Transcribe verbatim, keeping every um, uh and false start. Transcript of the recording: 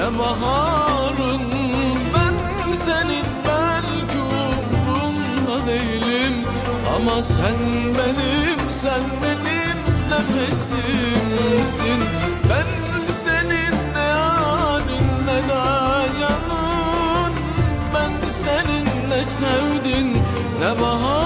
ne baharın. Ben senin belki umrunda değilim, ama sen benim, sen benim nefesimsin. Ben senin ne yarın ne de canın, ben senin ne sevdin ne bahar.